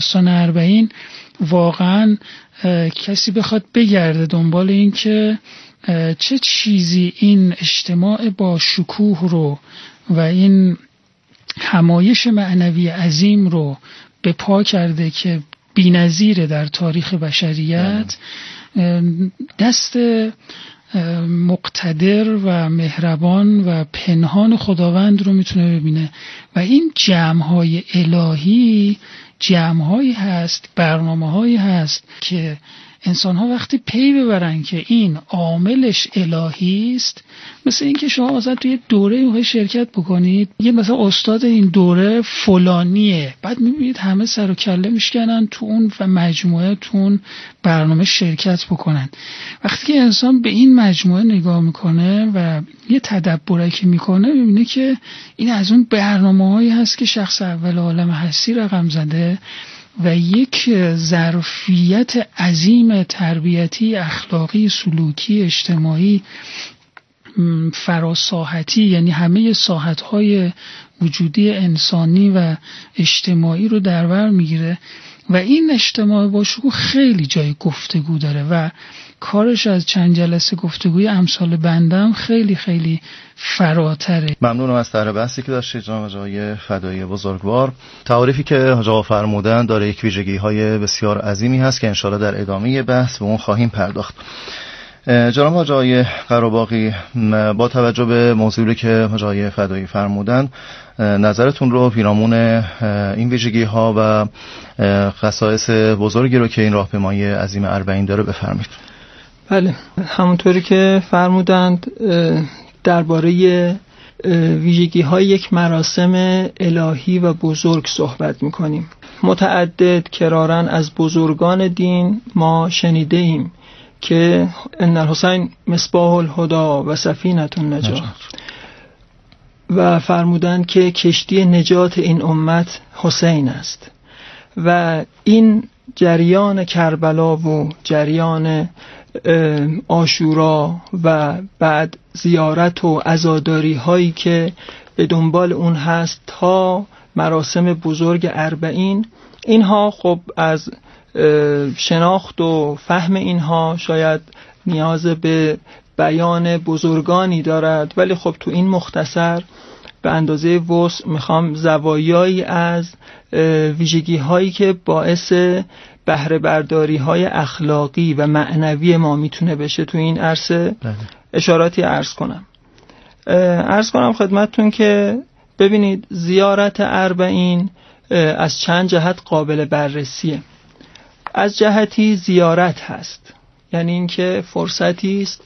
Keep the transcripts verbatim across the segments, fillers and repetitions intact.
داستان اربعین واقعا کسی بخواد بگرده دنبال این که چه چیزی این اجتماع با شکوه رو و این همایش معنوی عظیم رو به پا کرده که بی‌نظیره در تاریخ بشریت، دست مقتدر و مهربان و پنهان خداوند رو میتونه ببینه و این جمع‌های الهی جمع‌هایی هست، برنامه‌هایی هست که انسان‌ها وقتی پی ببرن که این عاملش الهی است، مثل اینکه شما مثلا توی دوره میخواید شرکت بکنید، یه مثلا استاد این دوره فلانیه، بعد میبینید همه سر و کله میشکنن تو اون و مجموعه تو اون برنامه شرکت بکنن. وقتی که انسان به این مجموعه نگاه میکنه و یه تدبرکی میکنه، میبینه که این از اون برنامه‌هایی هست که شخص اول عالم هستی رقم زده و یک ظرفیت عظیم تربیتی، اخلاقی، سلوکی، اجتماعی، فراساحتی، یعنی همه ساحت‌های وجودی انسانی و اجتماعی رو در بر میگیره و این اجتماع با شکوه خیلی جای گفتگو داره و کارش از چند جلسه گفتگوی امثال بندم خیلی خیلی فراتره. ممنونم از طرح بحثی که داشتید جناب آقای فدایی بزرگوار. تعریفی که حاج آقا فرمودن داره یک ویژگی‌های بسیار عظیمی هست که انشالله در ادامه بحث به اون خواهیم پرداخت. جناب حاج آقای قراباغی، با توجه به موضوعی که حاج آقای فدایی فرمودن، نظرتون رو پیرامون این ویژگی‌ها و خصایص بزرگی رو که این راهپیمایی عظیم اربعین داره بفرمایید. بله، همونطوری که فرمودند درباره ویژگی‌های یک مراسم الهی و بزرگ صحبت می‌کنیم. متعدد کراراً از بزرگان دین ما شنیده ایم که ان الحسین مصباح الهدی و سفینة النجات و فرمودند که کشتی نجات این امت حسین است و این جریان کربلا و جریان عاشورا و بعد زیارت و عزاداری هایی که به دنبال اون هست تا مراسم بزرگ اربعین، اینها خب از شناخت و فهم اینها شاید نیاز به بیان بزرگانی دارد، ولی خب تو این مختصر به اندازه وسع میخوام زوایایی از ویژگی هایی که باعث بهره برداری های اخلاقی و معنوی ما میتونه بشه تو این عرصه اشاراتی عرض کنم. عرض کنم خدمتتون که ببینید زیارت اربعین از چند جهت قابل بررسیه. از جهتی زیارت هست، یعنی اینکه فرصتی است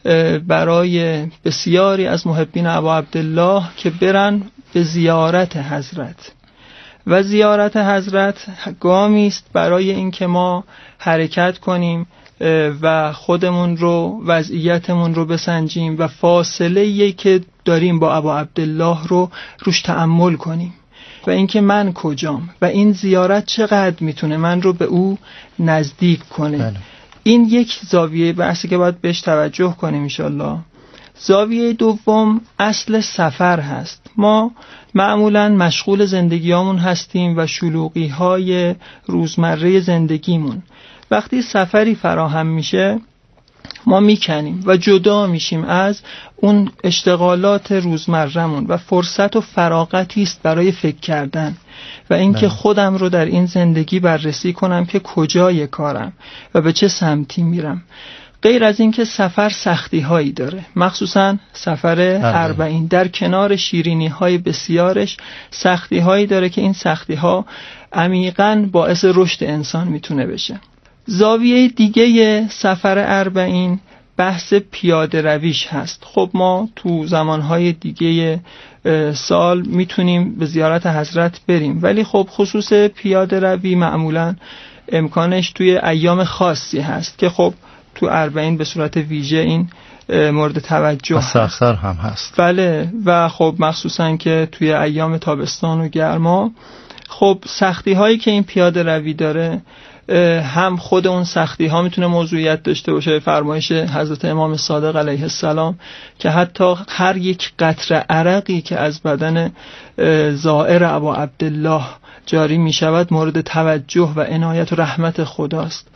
برای بسیاری از محبین ابا عبدالله که برن به زیارت حضرت و زیارت حضرت گامی است برای اینکه ما حرکت کنیم و خودمون رو وضعیتمون رو بسنجیم و فاصله‌ای که داریم با ابا عبدالله رو روش تأمل کنیم و اینکه من کجام و این زیارت چقدر میتونه من رو به او نزدیک کنه. بله. این یک زاویه بحثی که باید بهش توجه کنیم انشالله. زاویه دوم اصل سفر هست. ما معمولاً مشغول زندگیامون هستیم و شلوغی های روزمره زندگیمون. وقتی سفری فراهم میشه ما میکنیم و جدا میشیم از اون اشتغالات روزمره‌مون و فرصت و فراغتی است برای فکر کردن و اینکه خودم رو در این زندگی بررسی کنم که کجای کارم و به چه سمتی میرم. غیر از این که سفر سختی هایی داره، مخصوصا سفر اربعین در کنار شیرینی های بسیارش سختی هایی داره که این سختی ها عمیقاً باعث رشد انسان میتونه بشه. زاویه دیگه سفر اربعین بحث پیاده رویش هست. خب ما تو زمانهای دیگه سال میتونیم به زیارت حضرت بریم، ولی خب خصوص پیاده روی معمولاً امکانش توی ایام خاصی هست که خب تو اربعین به صورت ویژه این مورد توجه هست. هم هست. بله، و خب مخصوصاً که توی ایام تابستان و گرما خب سختی هایی که این پیاده روی داره، هم خود اون سختی ها میتونه موضوعیت داشته باشه، فرمایش حضرت امام صادق علیه السلام که حتی هر یک قطره عرقی که از بدن زائر ابا عبدالله جاری می شود مورد توجه و عنایت و رحمت خداست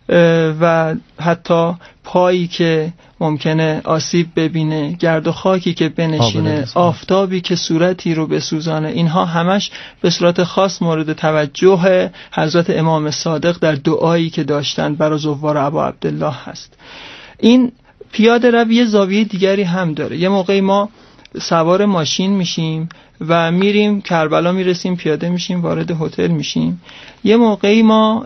و حتی پایی که ممکنه آسیب ببینه، گرد و خاکی که بنشینه، آفتابی که صورتی رو بسوزانه، اینها همش به صورت خاص مورد توجه حضرت امام صادق در دعایی که داشتند برای زوار ابا عبدالله هست. این پیاده روی زاویه دیگری هم داره. یه موقعی ما سوار ماشین میشیم و میریم کربلا، میرسیم پیاده میشیم، وارد هتل میشیم. یه موقعی ما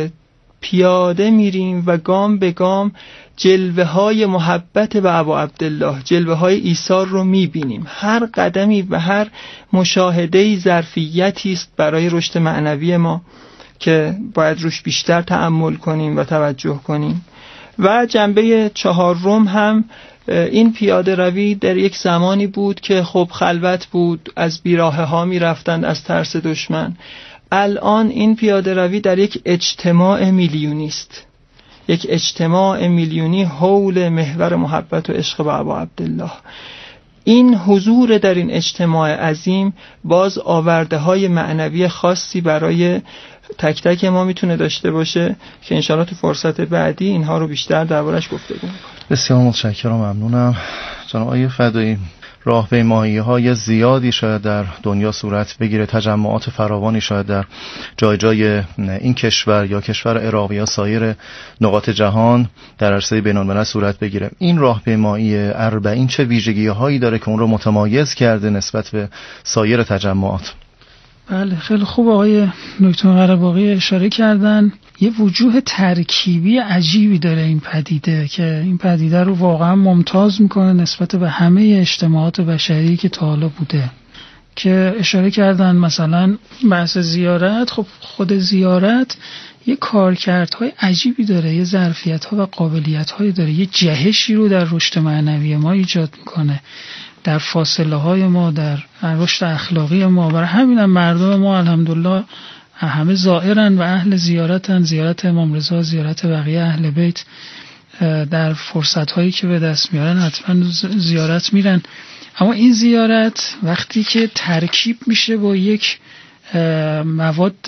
پیاده میریم و گام به گام جلوه های محبت به ابا عبدالله، جلوه های ایثار رو میبینیم. هر قدمی و هر مشاهده‌ای ظرفیتی است برای رشد معنوی ما که باید روش بیشتر تأمل کنیم و توجه کنیم. و جنبه چهارم هم این پیاده روی در یک زمانی بود که خب خلوت بود، از بیراهه ها می رفتند از ترس دشمن. الان این پیاده روی در یک اجتماع میلیونی است، یک اجتماع میلیونی حول محور محبت و عشق به ابا عبدالله. این حضور در این اجتماع عظیم باز آورده های معنوی خاصی برای تک تک ما میتونه داشته باشه که انشاءالله تو فرصت بعدی اینها رو بیشتر دربارش گفتگو میکنیم. بسیار متشکرم، ممنونم. جناب آقای فدایی، راهپیمایی‌های زیادی شاید در دنیا صورت بگیره، تجمعات فراوانی شاید در جای جای این کشور یا کشور عراق یا سایر نقاط جهان در عرصه بین‌الملل صورت بگیره. این راهپیمایی اربعین چه ویژگی‌هایی داره که اون رو متمایز کرده نسبت به سایر تجمعات؟ بله، خیلی خوب آقای دکتر قره‌باقی اشاره کردن. یه وجوه ترکیبی عجیبی داره این پدیده که این پدیده رو واقعا ممتاز میکنه نسبت به همه اجتماعات بشری که تا حالا بوده. که اشاره کردن مثلا بحث زیارت، خب خود زیارت یه کارکردهای عجیبی داره، یه ظرفیت‌ها و قابلیت‌هایی داره، یه جهشی رو در رشد معنوی ما ایجاد میکنه، در فاصله های ما، در رشد اخلاقی ما. برای همین هم مردم ما الحمدلله همه زائرن و اهل زیارتن، زیارت امام رضا، زیارت بقیه اهل بیت. در فرصت هایی که به دست میارن حتما زیارت میرن. اما این زیارت وقتی که ترکیب میشه با یک مواد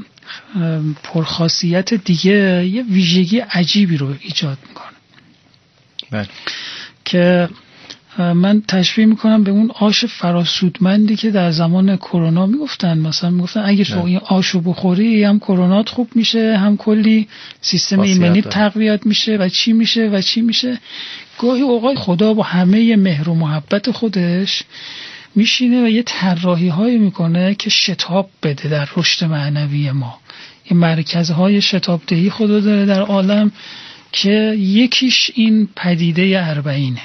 پرخاصیت دیگه، یه ویژگی عجیبی رو ایجاد میکنه. بله. که من تشبیه میکنم به اون آش فراسودمندی که در زمان کرونا میگفتن. مثلا میگفتن اگه تو این آشو بخوری هم کرونات خوب میشه، هم کلی سیستم ایمنی تقویت میشه و چی میشه و چی میشه. گاهی اوقات خدا با همه مهر و محبت خودش میشینه و یه طراحی هایی میکنه که شتاب بده در رشد معنوی ما. این مرکزهای شتابدهی خدا داره در عالم که یکیش این پدیده اربعینه.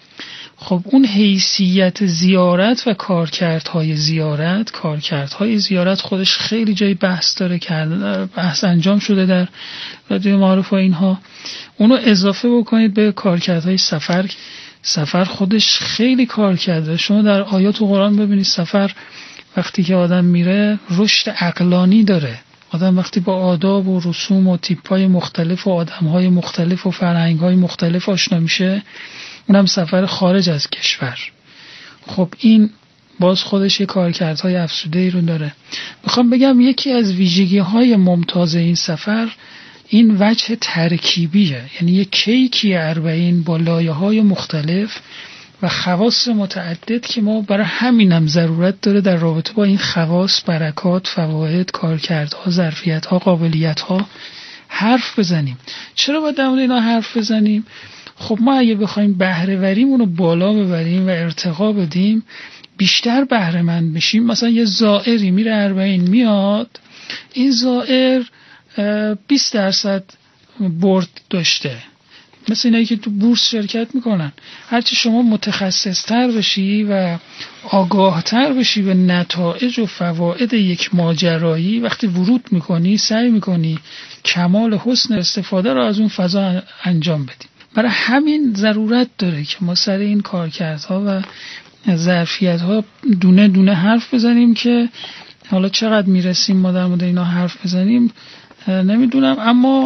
خب اون حیثیت زیارت و کارکردهای زیارت کارکردهای زیارت خودش خیلی جای بحث داره، کرده بحث انجام شده در رادیو معارف و اینها. اونو اضافه بکنید به کارکردهای سفر. سفر خودش خیلی کار کرده. شما در آیات قرآن ببینید سفر وقتی که آدم میره رشد عقلانی داره. آدم وقتی با آداب و رسوم و تیپ‌های مختلف و آدم‌های مختلف و فرهنگ‌های مختلف آشنا میشه، اونم سفر خارج از کشور. خب این باز خودش یه کارکردهای افزوده‌ای رو داره. میخوام بگم یکی از ویژگی‌های ممتاز این سفر این وجه ترکیبیه، یعنی یه کیکی اربعین با لایه‌های مختلف و خواص متعدد که ما برای همینم ضرورت داره در رابطه با این خواص، برکات، فواید، کارکردها، ظرفیت‌ها، قابلیت‌ها حرف بزنیم. چرا باید در مورد اینا حرف بزنیم؟ خب ما اگه بخوایم بهره وریمون رو بالا ببریم و ارتقا بدیم، بیشتر بهره مند بشیم. مثلا یه زائری میره اربعین میاد، این زائر بیست درصد برد داشته، مثل اینایی که تو بورس شرکت میکنن. هرچی شما متخصصتر بشی و آگاهتر بشی به نتایج و فواید یک ماجرایی، وقتی ورود میکنی سعی میکنی کمال حسن استفاده رو از اون فضا انجام بدی. برای همین ضرورت داره که ما سر این کارکردها و ظرفیت‌ها دونه دونه حرف بزنیم که حالا چقدر میرسیم ما در مورد اینا حرف بزنیم نمیدونم، اما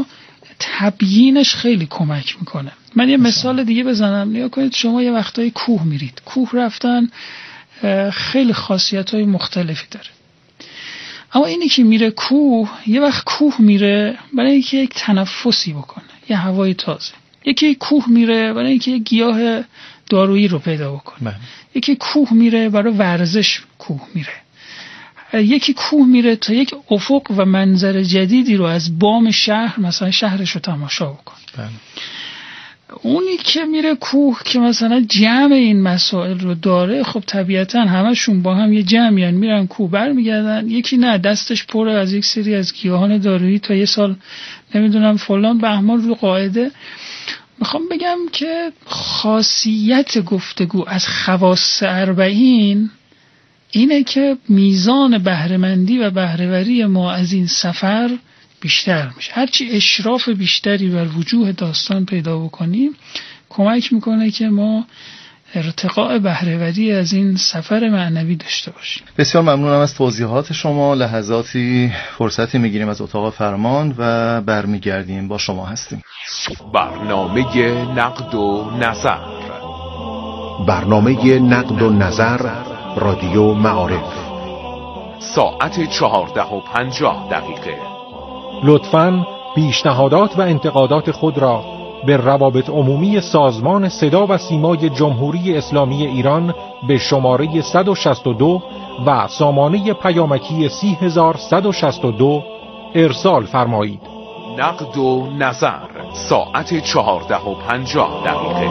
تبیینش خیلی کمک میکنه. من یه مثال دیگه بزنم. نیا کنید شما یه وقتای کوه میرید. کوه رفتن خیلی خاصیت‌های مختلفی داره. اما اینی که میره کوه، یه وقت کوه میره برای اینکه یک تنفسی بکنه، یه هوای تازه. یکی کوه میره برای اینکه یه گیاه دارویی رو پیدا بکنه. یکی کوه میره برای ورزش، کوه میره. یکی کوه میره تا یک افق و منظر جدیدی رو از بام شهر، مثلا شهرش رو تماشا بکنه. اونی که میره کوه که مثلا جمع این مسائل رو داره، خب طبیعتا همشون با هم یه جمعیان، میرن کوه برمیگردن. یکی نه، دستش پر از یک سری از گیاهان دارویی تا یه سال نمیدونم فلان بهمان رو قاعده. میخوام بگم که خاصیت گفتگو از خواص اربعین اینه که میزان بهره‌مندی و بهره‌وری ما از این سفر بیشتر میشه. هرچی اشراف بیشتری بر وجوه داستان پیدا بکنیم کمک میکنه که ما ارتقاء بهره‌وری از این سفر معنوی داشته باشیم. بسیار ممنونم از توضیحات شما. لحظاتی فرصتی میگیریم از اتاق فرمان و برمیگردیم با شما هستیم. برنامه نقد و نظر. برنامه نقد و نظر رادیو معارف، ساعت چهارده و پنجاه دقیقه. لطفاً پیشنهادات و انتقادات خود را به روابط عمومی سازمان صدا و سیمای جمهوری اسلامی ایران به شماره صد و شصت و دو و سامانه پیامکی سی هزار صد و شصت و دو ارسال فرمایید. نقد و نظر، ساعت چهارده و پنجاه دقیقه.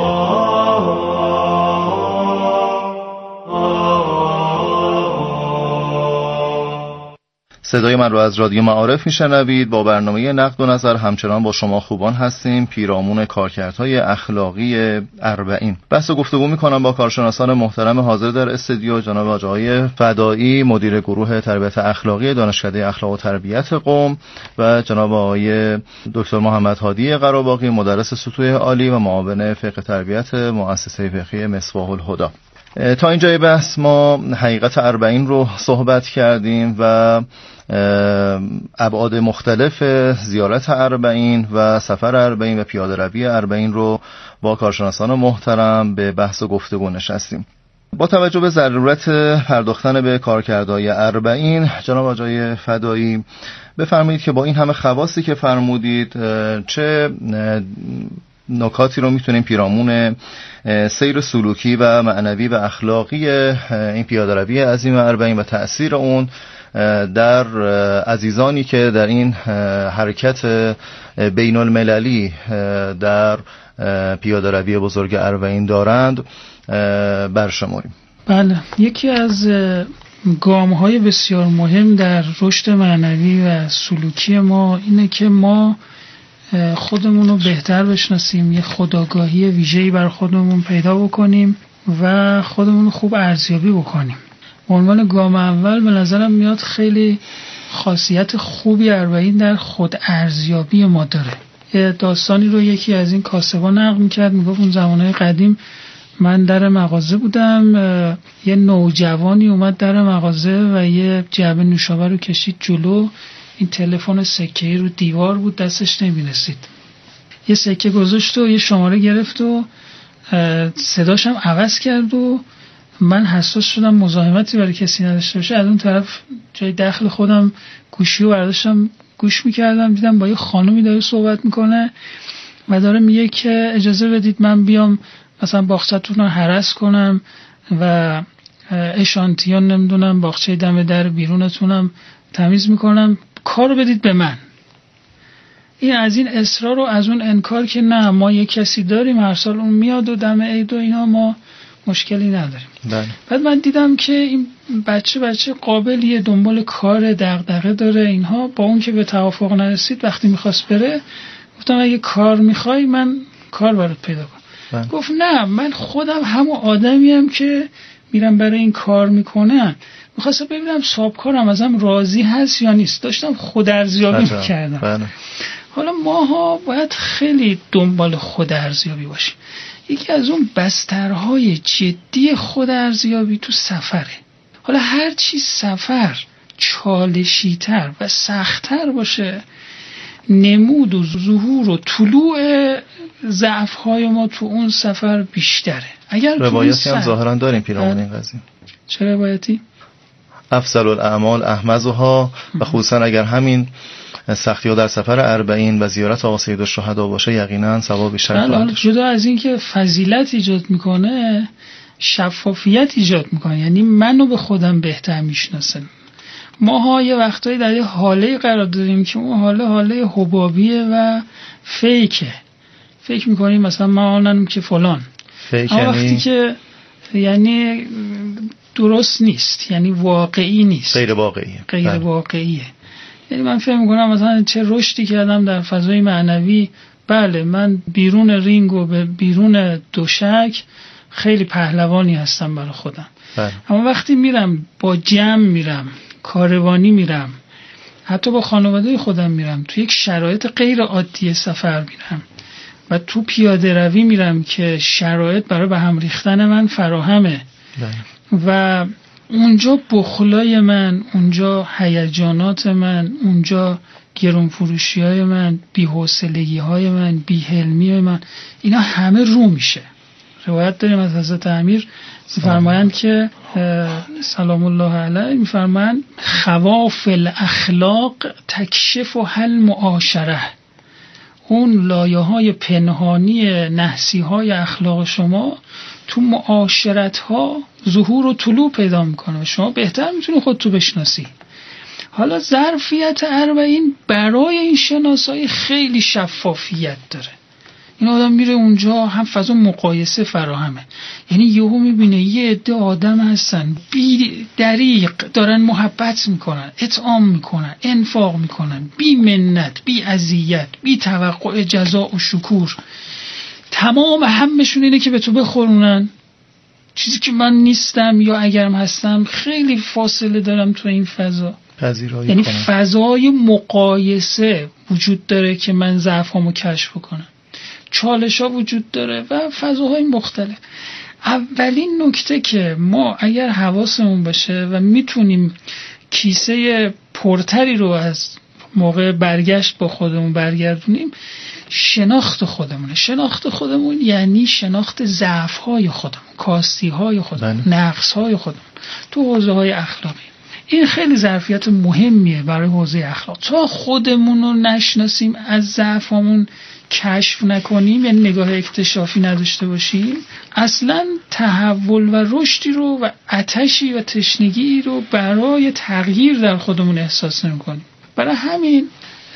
صدای من رو از رادیو معارف میشنوید. با برنامه نقد و نظر همچنان با شما خوبان هستیم. پیرامون کارکردهای اخلاقی اربعین بحث و گفتگو میکنم با کارشناسان محترم حاضر در استودیو، جناب آقای فدایی، مدیر گروه تربیت اخلاقی دانشکده اخلاق و تربیت قم، و جناب آقای دکتر محمد هادی قراباقی، مدرس سطوح عالی و معاون فقه تربیت مؤسسه فقهی مصباح الهدی. تا اینجای بحث ما حقیقت اربعین رو صحبت کردیم و ابعاد مختلف زیارت اربعین و سفر اربعین و پیاده روی اربعین رو با کارشناسان محترم به بحث و گفتگو نشستیم. با توجه به ضرورت پرداختن به کارکردهای اربعین، جناب آقای فدایی بفرمایید که با این همه خواصی که فرمودید چه نکاتی رو میتونیم پیرامون سیر سلوکی و معنوی و اخلاقی این پیاده‌روی عظیم اربعین و تأثیر اون در عزیزانی که در این حرکت بین المللی در پیاده‌روی بزرگ اربعین دارند برشماریم. بله، یکی از گام‌های بسیار مهم در رشد معنوی و سلوکی ما اینه که ما خودمون رو بهتر بشناسیم، یه خودآگاهی ویژه‌ای بر خودمون پیدا بکنیم و خودمون رو خوب ارزیابی بکنیم. به عنوان گام اول به نظرم میاد خیلی خاصیت خوبی اربعین در خود ارزیابی ما داره. یه داستانی رو یکی از این کاسبان نقل می‌کرد، میگفت اون زمانهای قدیم من در مغازه بودم، یه نوجوانی اومد در مغازه و یه جعبه نوشابه رو کشید جلو. این تلفن سکه‌ای رو دیوار بود، دستش نمی‌رسید. یه سکه گذاشت و یه شماره گرفت و صداش هم عوض کرد و من حساس شدم مزاحمتی برای کسی نداشته باشه. از اون طرف جای داخل خودم گوشی رو برداشتم گوش می‌کردم، دیدم با یه خانومی داره صحبت می‌کنه و داره میگه که اجازه بدید من بیام مثلا باغچه‌تون رو هرس کنم و اشانتیون نمیدونم باغچه دم در بیرونتونم تمیز میکنم، کارو بدید به من. این از این اصرار و از اون انکار که نه ما یک کسی داریم هر سال اون میاد و دم عید و اینا ما مشکلی نداریم. بله. بعد من دیدم که این بچه بچه قابلیه، دنبال کار، دغدغه داره اینها. با اون که به توافق نرسید وقتی میخواست بره گفتم اگه کار میخوای من کار برات پیدا کنم. بله. گفت نه من خودم همون آدمیم که میرم برای این کار میکنم، میخواستم ببینم صاحبکارم ازم راضی هست یا نیست. داشتم خودارزیابی میکردم. بله. حالا ماها باید خیلی دنبال خودارزیابی باشیم. یکی از اون بسترهای جدی خودارزیابی تو سفره. حالا هر چی سفر چالشی‌تر و سخت‌تر باشه، نمود و ظهور و طلوع ضعف‌های ما تو اون سفر بیشتره. اگر روایتی هم ظاهرا داریم پیرامون این قضیه. چه روایتی؟ افضل الاعمال احمزها و خصوصا اگر همین سختی ها در سفر اربعین و زیارت آقا سید الشهدا باشه یقینا ثواب بیشتر خواهد داشت. جدا از این که فضیلت ایجاد میکنه، شفافیت ایجاد میکنه، یعنی منو به خودم بهتر میشناسم. ماها یه وقتایی در یه حاله قرار داریم که اون حاله حاله حبابیه و فیکه، فکر میکنیم مثلا ما آنم که فلان، فیک اما یعنی وقتی که یعنی درست نیست، یعنی واقعی نیست، غیر واقعیه، غیر واقعیه. یعنی من فکر میکنم مثلا چه رشدی کردم در فضای معنوی. بله من بیرون رینگ و بیرون دوشک خیلی پهلوانی هستم برای خودم، بله. اما وقتی میرم با جمع میرم، کاروانی میرم، حتی با خانواده خودم میرم، تو یک شرایط غیر عادی سفر میرم و تو پیاده روی میرم که شرایط برای به هم ریختن من فراهمه، بله. و اونجا بخلای من، اونجا هیجانات من، اونجا گرون فروشی های من، بی‌حوصلگی های من، بی‌حلمی های من، اینا همه رو میشه. روایت داریم از حضرت امیر میفرمایند که سلام الله علیه میفرمایند خواف الاخلاق تکشف و حل معاشره، اون لایه های پنهانی نحسی های اخلاق شما تو معاشرت ها ظهور و طلوع پیدا میکنه و شما بهتر میتونی خود تو بشناسی. حالا ظرفیت اربعین برای این شناسایی خیلی شفافیت داره. این آدم میره اونجا هم فضا مقایسه فراهمه، یعنی یهو میبینه یه عده آدم هستن بی دریغ دارن محبت میکنن، اطعام میکنن، انفاق میکنن، بی منت، بی اذیت، بی توقع جزا و شکور. تمام همشون اینه که به تو بخورونن چیزی که من نیستم، یا اگرم هستم خیلی فاصله دارم تو این فضا. یعنی کنم. فضای مقایسه وجود داره که من ضعفامو کشف کنم، چالش ها وجود داره و فضاهای مختلف. اولین نکته که ما اگر حواسمون باشه و میتونیم کیسه پرتری رو از موقع برگشت با خودمون برگردونیم، شناخت خودمونه. شناخت خودمون یعنی شناخت ضعف های خودمون، کاستی های خودمون، نقص های خودمون تو حوزه های اخلاقی. این خیلی ظرفیت مهمیه برای حوزه اخلاق. تا خودمون رو نشناسیم، از ضعفامون کشف نکنیم، یعنی نگاه اکتشافی نداشته باشیم، اصلا تحول و رشدی رو و آتشی و تشنگی رو برای تغییر در خودمون احساس نمی‌کنیم. برای همین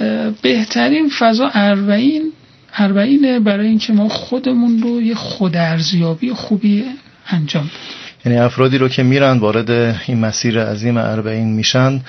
بهترین فضا اربعین اربعینه برای اینکه ما خودمون رو یه خودارزیابی خوبی انجام بدیم. یعنی افرادی رو که میرن وارد این مسیر عظیم اربعین میشن،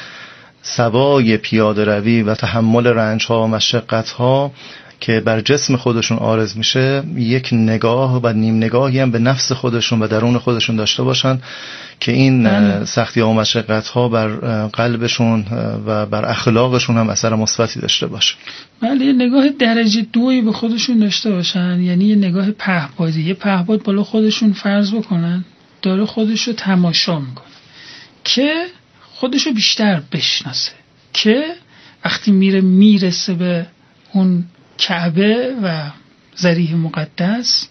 سوای پیاده روی و تحمل رنج ها و مشقت ها که بر جسم خودشون عارض میشه، یک نگاه و نیم نگاهی هم به نفس خودشون و درون خودشون داشته باشن که این سختی ها و مشقت ها بر قلبشون و بر اخلاقشون هم اثر مثبتی داشته باشه. بله، یه نگاه درجه دویی به خودشون داشته باشن، یعنی یه نگاه پهپادی. یه پهپاد بالا خودشون فرض بکنن داره خودشو تماشا میکنه که خودشو بیشتر بشناسه، که وقتی میره میرسه به اون کعبه و ذریح مقدس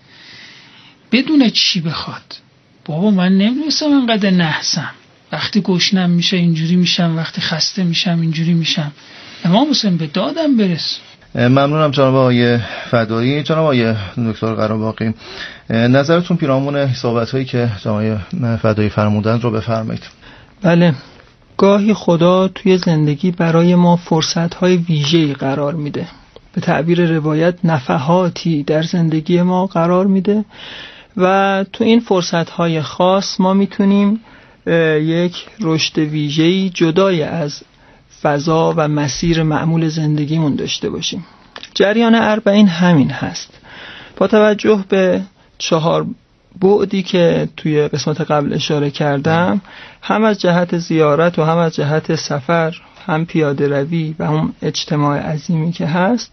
بدون چی بخواد. بابا من نمیدونستم انقدر نحسم، وقتی گشنم میشه اینجوری میشم، وقتی خسته میشم اینجوری میشم. امام حسین به دادم برس. ممنونم جناب آقای فدایی. جناب آقای دکتر قراباقی، نظرتون پیرامون صحبت‌هایی که جناب فدایی فرمودند رو بفرمایید. بله، گاهی خدا توی زندگی برای ما فرصت‌های ویژه‌ای قرار میده، به تعبیر روایت نفحاتی در زندگی ما قرار میده و تو این فرصت‌های خاص ما میتونیم یک رشد ویژه‌ای جدای از فضا و مسیر معمول زندگیمون داشته باشیم. جریان اربعین همین هست. با توجه به چهار بعدی که توی قسمت قبل اشاره کردم، هم از جهت زیارت و هم از جهت سفر، هم پیاده روی و هم اجتماع عظیمی که هست،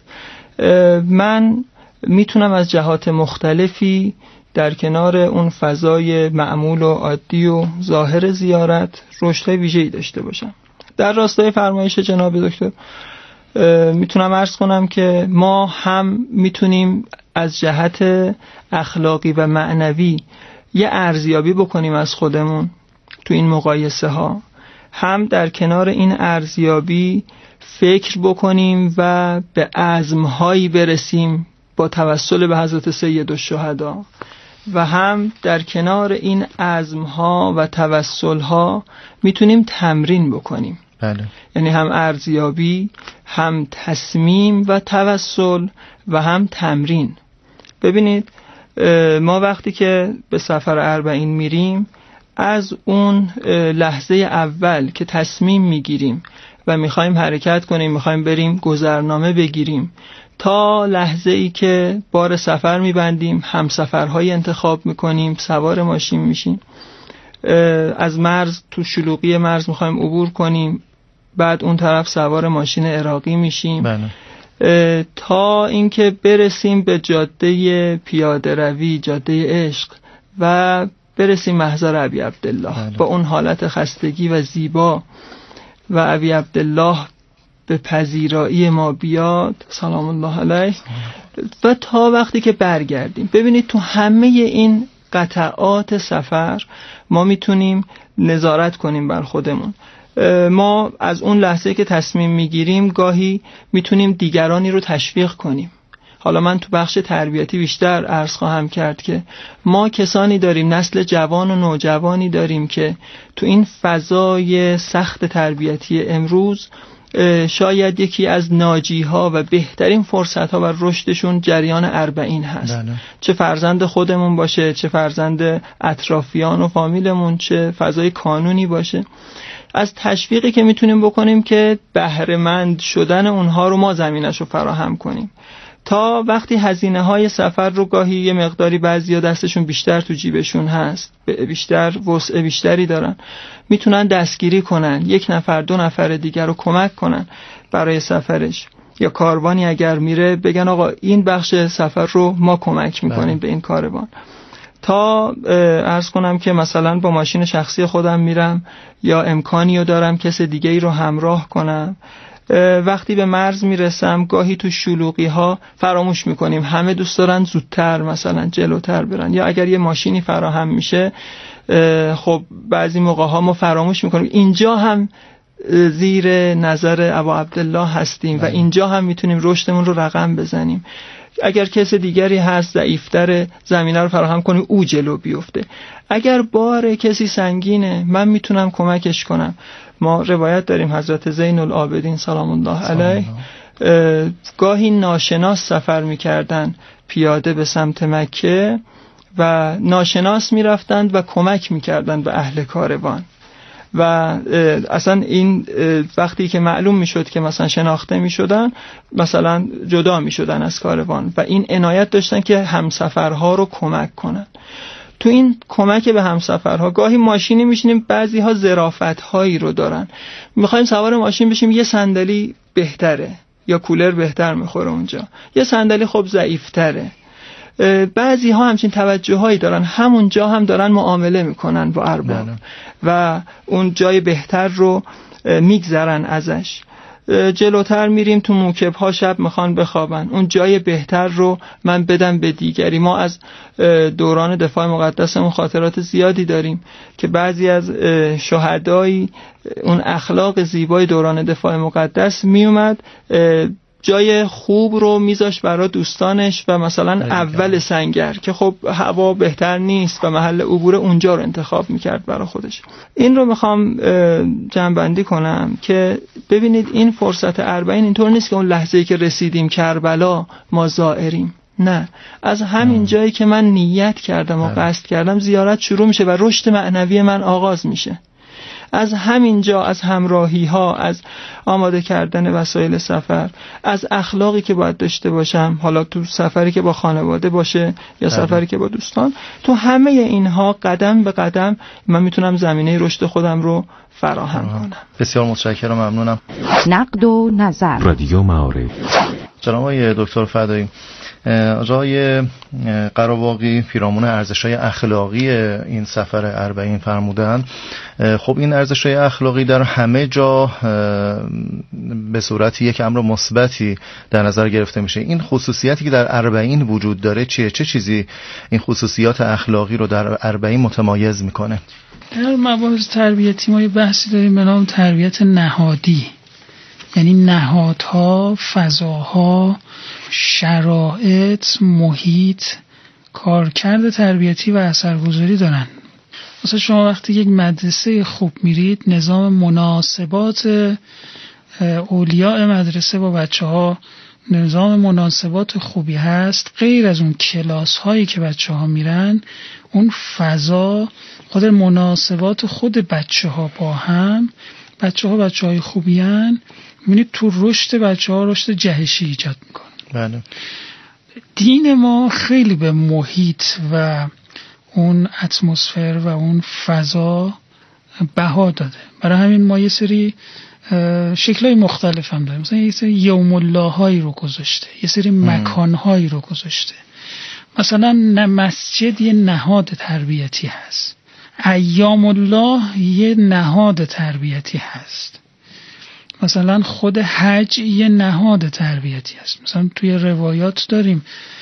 من میتونم از جهات مختلفی در کنار اون فضای معمول و عادی و ظاهر زیارت رشدهای ویژه‌ای داشته باشم. در راستای فرمایش جناب دکتر میتونم عرض کنم که ما هم میتونیم از جهت اخلاقی و معنوی یه ارزیابی بکنیم از خودمون تو این مقایسه ها، هم در کنار این ارزیابی فکر بکنیم و به عزم‌هایی برسیم با توسل به حضرت سیدالشهدا، و هم در کنار این عزم‌ها و توسل‌ها میتونیم تمرین بکنیم. بله. یعنی هم ارزیابی، هم تصمیم و توسل و هم تمرین. ببینید ما وقتی که به سفر اربعین میریم، از اون لحظه اول که تصمیم میگیریم و میخوایم حرکت کنیم، میخوایم بریم گذرنامه بگیریم، تا لحظه ای که بار سفر میبندیم، همسفرهای انتخاب میکنیم، سوار ماشین میشیم، از مرز تو شلوغی مرز میخوایم عبور کنیم، بعد اون طرف سوار ماشین عراقی میشیم، بله. تا اینکه برسیم به جاده پیاده روی، جاده عشق، و برسیم محضر ابی عبدالله، بله. با اون حالت خستگی و زیبا، و ابی عبدالله به پذیرایی ما بیاد سلام الله علیه، و تا وقتی که برگردیم. ببینید تو همه این قطعات سفر ما میتونیم نظارت کنیم بر خودمون. ما از اون لحظه که تصمیم میگیریم گاهی میتونیم دیگرانی رو تشویق کنیم. حالا من تو بخش تربیتی بیشتر عرض خواهم کرد که ما کسانی داریم، نسل جوان و نوجوانی داریم که تو این فضای سخت تربیتی امروز شاید یکی از ناجی‌ها و بهترین فرصت‌ها و رشدشون جریان اربعین هست. بله. چه فرزند خودمون باشه، چه فرزند اطرافیان و فامیلمون، چه فضای کانونی باشه، از تشویقی که میتونیم بکنیم که بهره‌مند شدن اونها رو ما زمینش رو فراهم کنیم، تا وقتی هزینه های سفر رو گاهی یه مقداری بعضیا دستشون بیشتر تو جیبشون هست، بیشتر وسع بیشتری دارن، میتونن دستگیری کنن، یک نفر دو نفر دیگر رو کمک کنن برای سفرش، یا کاروانی اگر میره بگن آقا این بخش سفر رو ما کمک میکنیم به این کاروان. تا عرض کنم که مثلا با ماشین شخصی خودم میرم یا امکانی رو دارم کس دیگه ای رو همراه کنم، وقتی به مرز میرسم گاهی تو شلوغی ها فراموش میکنیم، همه دوست دارن زودتر مثلا جلوتر برن، یا اگر یه ماشینی فراهم میشه خب بعضی موقع ها ما فراموش میکنیم. اینجا هم زیر نظر ابا عبدالله هستیم و اینجا هم میتونیم رشدمون رو رقم بزنیم. اگر کس دیگری هست ضعیفتر، زمینه رو فراهم کنیم او جلو بیفته. اگر بار کسی سنگینه من میتونم کمکش کنم. ما روایت داریم حضرت زین العابدین سلام الله علیه گاهی ناشناس سفر میکردن پیاده به سمت مکه و ناشناس میرفتند و کمک میکردند به اهل کاروان، و اصلا این وقتی که معلوم میشد که مثلا شناخته میشدن مثلا جدا میشدن از کاروان، و این عنایت داشتن که همسفرها رو کمک کنن. تو این کمک به همسفرها گاهی ماشینی میشینیم، بعضی ها ظرافت هایی رو دارن، میخوایم سوار ماشین بشیم، یه صندلی بهتره یا کولر بهتر میخوره اونجا، یه صندلی خب ضعیفتره. بعضی ها همچین توجه هایی دارن، همونجا هم دارن معامله میکنن با ارباب و اون جای بهتر رو میگذرن ازش. جلوتر میریم تو موکب ها شب میخوان بخوابن، اون جای بهتر رو من بدم به دیگری. ما از دوران دفاع مقدسمون خاطرات زیادی داریم که بعضی از شهدایی اون اخلاق زیبای دوران دفاع مقدس میومد جای خوب رو میذاشت برای دوستانش و مثلا اول سنگر که خب هوا بهتر نیست و محل عبور اونجا رو انتخاب میکرد برای خودش. این رو میخوام جمع‌بندی کنم که ببینید این فرصت اربعین اینطور نیست که اون لحظه‌ای که رسیدیم کربلا ما زائریم، نه، از همین جایی که من نیت کردم و قصد کردم زیارت شروع میشه و رشد معنوی من آغاز میشه. از همین جا، از همراهی ها، از آماده کردن وسایل سفر، از اخلاقی که باید داشته باشم، حالا تو سفری که با خانواده باشه یا سفری که با دوستان، تو همه اینها قدم به قدم من میتونم زمینه رشد خودم رو فراهم کنم. بسیار متشکرم، ممنونم. نقد و نظر رادیو معارف. جناب آقای دکتر فدایی، آقای قراواقی پیرامون ارزش‌های اخلاقی این سفر اربعین فرمودند. خب این ارزش‌های اخلاقی در همه جا به صورت یک امر مثبتی در نظر گرفته میشه. این خصوصیتی که در اربعین وجود داره چیه؟ چه چیزی این خصوصیات اخلاقی رو در اربعین متمایز میکنه؟ در مباحث تربیتی ما یه بحثی داریم به نام تربیت نهادی، یعنی نهادها، فضاها، شرایط، محیط کارکرد تربیتی و اثرگذاری دارن. مثلا شما وقتی یک مدرسه خوب میرید، نظام مناسبات اولیاء مدرسه با بچه ها نظام مناسبات خوبی هست، غیر از اون کلاس هایی که بچه ها میرن، اون فضا خود مناسبات خود بچه ها با هم، بچه ها بچه های خوبی هن، میبینید تو رشد بچه ها رشد جهشی ایجاد میکنه. بله. دین ما خیلی به محیط و اون اتمسفر و اون فضا بها داده، برای همین ما یه سری شکل‌های مختلف هم داریم. مثلا یه سری یوم الله هایی رو گذاشته، یه سری مکان هایی رو گذاشته. مثلا مسجد یه نهاد تربیتی هست، ایام الله یه نهاد تربیتی هست، مثلا خود حج یه نهاد تربیتی هست. مثلا توی روایات داریم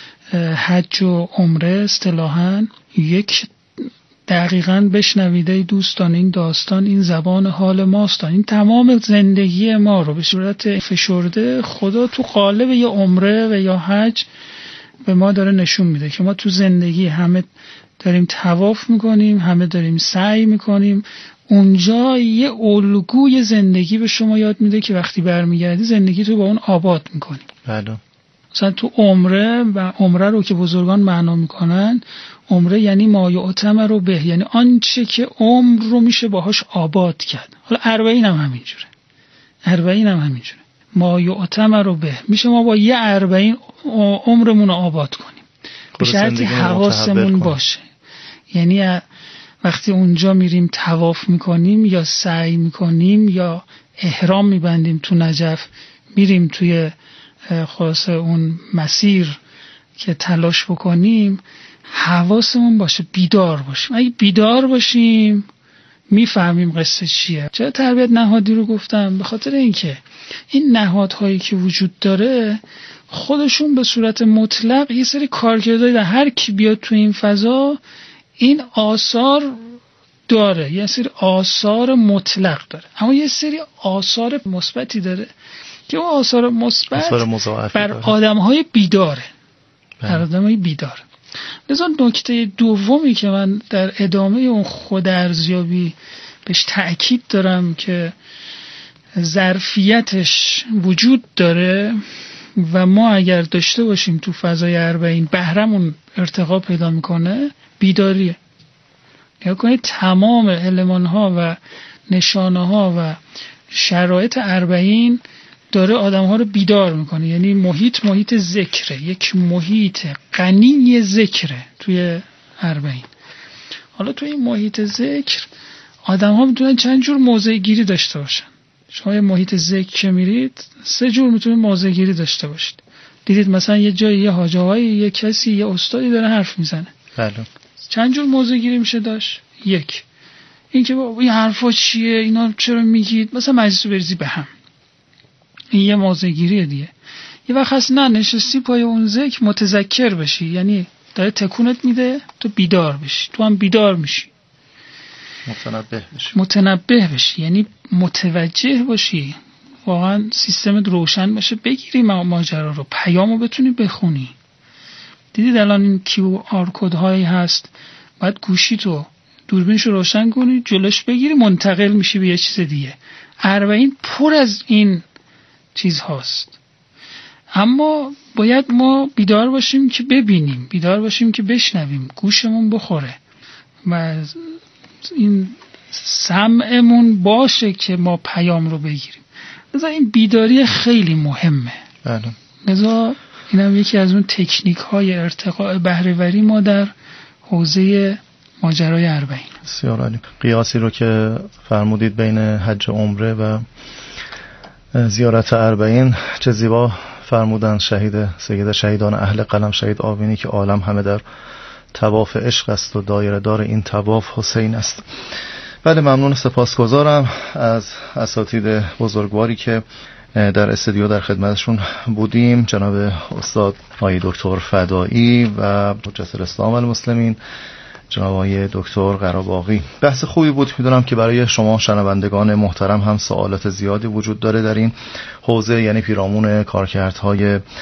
حج و عمره اصطلاحاً یک دقیقاً بشنویده دوستان، این داستان این زبان حال ماست، این تمام زندگی ما رو به صورت فشرده خدا تو قالب یا عمره و یا حج به ما داره نشون میده که ما تو زندگی همه داریم طواف میکنیم، همه داریم سعی میکنیم. اونجا یه الگوی زندگی به شما یاد میده که وقتی برمیگردی زندگی تو با اون آباد میکنی. بله. مثلا تو عمره، و عمره رو که بزرگان معنا میکنن، عمره یعنی ما یعتمر رو به، یعنی آنچه که عمر رو میشه باهاش آباد کرد. حالا اربعین هم همینجوره، اربعین هم همینجوره، ما یعتمر رو به میشه ما با یه اربعین عمرمون رو آباد کنیم به شرطی حواسمون باشه. یعنی وقتی اونجا میریم طواف میکنیم یا سعی میکنیم یا احرام میبندیم تو نجف، میریم توی خلاصه اون مسیر که تلاش بکنیم، حواسمون باشه، بیدار باشیم. اگه بیدار باشیم میفهمیم قصه چیه. چرا تربیت نهادی رو گفتم؟ به خاطر اینکه این نهادهایی که وجود داره خودشون به صورت مطلق یه سری کارکردهای دارن. هر کی بیاد تو این فضا این آثار داره، یه سری آثار مطلق داره، اما یه سری آثار مثبتی داره که اون آثار مثبت بر آدم‌های بیداره، بر آدم‌های بیدار. لذا نکته دومی که من در ادامه اون خود ارزیابی بهش تأکید دارم که ظرفیتش وجود داره و ما اگر داشته باشیم تو فضای اربعین بهرمون ارتقا پیدا میکنه، بیداریه. نگاه کنید تمام المان‌ها و نشانه‌ها و شرایط اربعین داره آدم‌ها رو بیدار میکنه. یعنی محیط محیط ذکره، یک محیط غنی ذکره توی اربعین. حالا توی این محیط ذکر آدم‌ها میتونن چند جور موضع گیری داشته باشن. شما محیط ذکر که میرید سه جور میتونید موضع گیری داشته باشید. دیدید مثلا یه جایی یه حاجاهایی یه کسی یه استادی داره حرف میزنه. بله. چند جور موضع گیری میشه داشت؟ یک، این که با این حرفا چیه، اینا چرا میگید، مثلا مجلس رو بریزی به هم، این یه موضع گیریه دیگه. یه وقت هست نه نشستی پای اون ذکر متذکر بشی، یعنی داره تکونت میده تو بیدار بشی، تو هم بیدار میشی، متنبه بشی متنبه بشی یعنی متوجه باشی، واقعا سیستمت روشن باشه، بگیری ماجرا رو، پیامو بتونی بخونی. دیدید الان این کیو آر کد هایی هست، بعد گوشی تو دوربینشو روشن کنی جلوش بگیری منتقل میشی به یه چیز دیگه. اربعین پر از این چیز هاست، اما باید ما بیدار باشیم که ببینیم، بیدار باشیم که بشنویم، گوشمون بخوره و این سمعمون باشه که ما پیام رو بگیریم. لذا این بیداری خیلی مهمه. بله. لذا این هم یکی از اون تکنیک های ارتقاء بهره‌وری ما در حوزه ماجرای اربعین. بسیار عالی. قیاسی رو که فرمودید بین حج و عمره و زیارت اربعین چه زیبا فرمودن شهید سید شهیدان اهل قلم شهید آوینی که عالم همه در طواف عشق است و دایره دار این طواف حسین است. بله، ممنون و سپاسگزارم از اساتید بزرگواری که در استودیو در خدمتشون بودیم، جناب استاد آقای دکتر فدایی و حجت الاسلام والمسلمین، جناب آقای دکتر قراباغی. بحث خوبی بود. میدونم که برای شما شنوندگان محترم هم سوالات زیادی وجود داره در این حوزه، یعنی پیرامون کارکردهای